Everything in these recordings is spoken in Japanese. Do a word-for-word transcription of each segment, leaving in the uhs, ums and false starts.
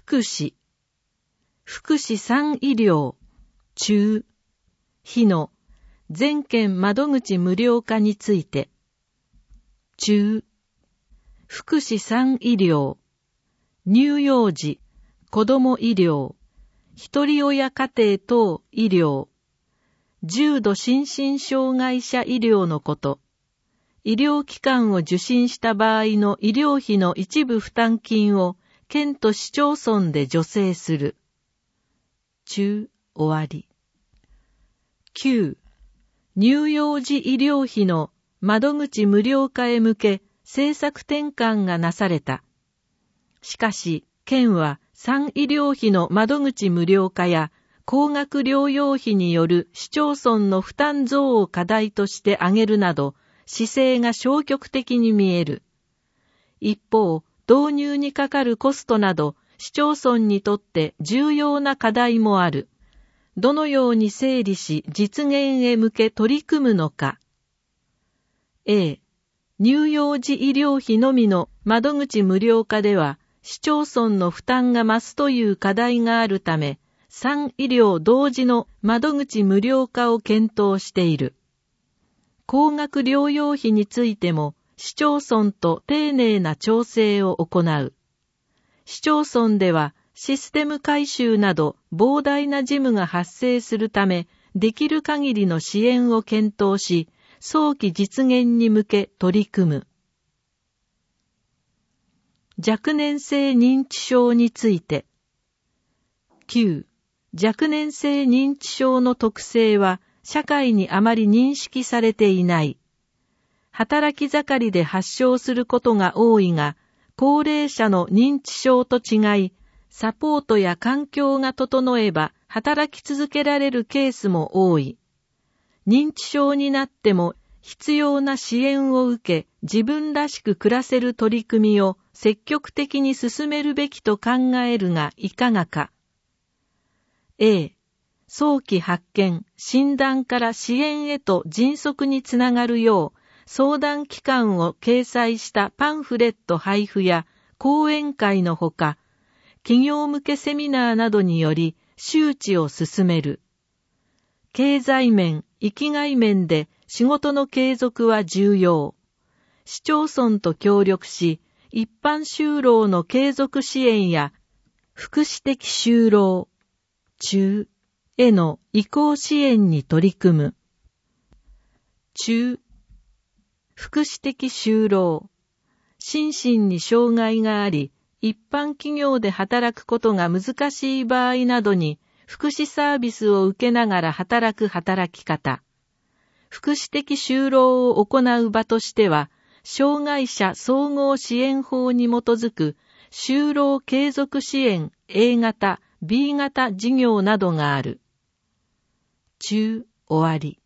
福祉、福祉産医療、中、日の全県窓口無料化について、中、福祉産医療、乳幼児、子ども医療、一人親家庭等医療、重度心身障害者医療のこと、医療機関を受診した場合の医療費の一部負担金を県と市町村で助成する。中、終わり。きゅう、乳幼児医療費の窓口無料化へ向け政策転換がなされた。しかし、県は産医療費の窓口無料化や高額療養費による市町村の負担増を課題として挙げるなど、姿勢が消極的に見える。一方、導入にかかるコストなど、市町村にとって重要な課題もある。どのように整理し実現へ向け取り組むのか。A、乳幼児医療費のみの窓口無料化では、市町村の負担が増すという課題があるため、産医療同時の窓口無料化を検討している。高額療養費についても、市町村と丁寧な調整を行う。市町村では、システム改修など膨大な事務が発生するため、できる限りの支援を検討し、早期実現に向け取り組む。若年性認知症について。きゅう、若年性認知症の特性は、社会にあまり認識されていない。働き盛りで発症することが多いが、高齢者の認知症と違い、サポートや環境が整えば働き続けられるケースも多い。認知症になっても必要な支援を受け、自分らしく暮らせる取り組みを積極的に進めるべきと考えるがいかがか。A、早期発見、診断から支援へと迅速につながるよう、相談機関を掲載したパンフレット配布や講演会のほか、企業向けセミナーなどにより周知を進める。経済面、生きがい面で仕事の継続は重要。市町村と協力し、一般就労の継続支援や福祉的就労、中への移行支援に取り組む。中、福祉的就労。心身に障害があり、一般企業で働くことが難しい場合などに、福祉サービスを受けながら働く働き方。福祉的就労を行う場としては、障害者総合支援法に基づく就労継続支援 A 型、B 型事業などがある。中、終わり。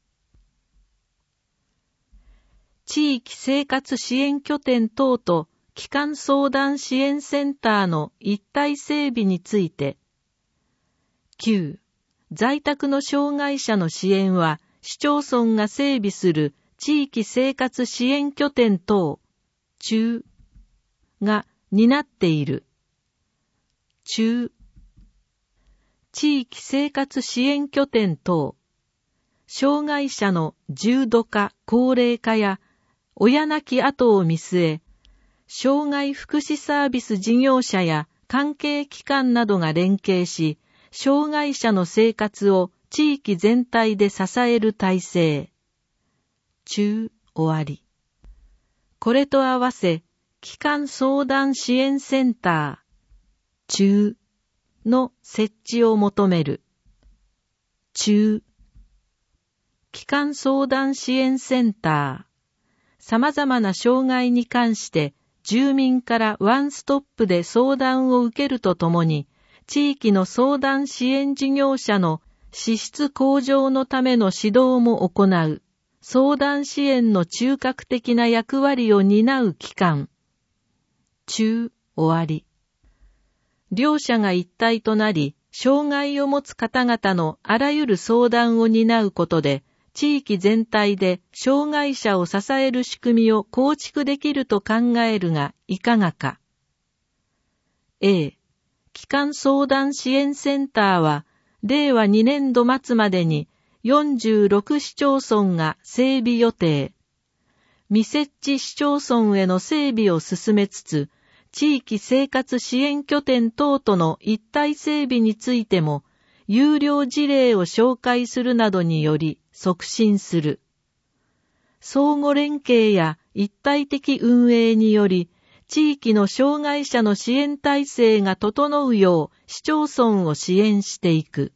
地域生活支援拠点等と基幹相談支援センターの一体整備について。きゅう、在宅の障害者の支援は市町村が整備する地域生活支援拠点等、中が担っている。中、地域生活支援拠点等、障害者の重度化、高齢化や親亡き後を見据え、障害福祉サービス事業者や関係機関などが連携し、障害者の生活を地域全体で支える体制。中、終わり。これと合わせ、基幹相談支援センター、中の設置を求める。中、基幹相談支援センター。様々な障害に関して住民からワンストップで相談を受けるとともに、地域の相談支援事業者の資質向上のための指導も行う、相談支援の中核的な役割を担う機関。中、終わり。両者が一体となり、障害を持つ方々のあらゆる相談を担うことで、地域全体で障害者を支える仕組みを構築できると考えるがいかがか。A、 基幹相談支援センターは、れいわにねんど末までによんじゅうろく市町村が整備予定。未設置市町村への整備を進めつつ、地域生活支援拠点等との一体整備についても、有料事例を紹介するなどにより促進する。相互連携や一体的運営により、地域の障害者の支援体制が整うよう市町村を支援していく。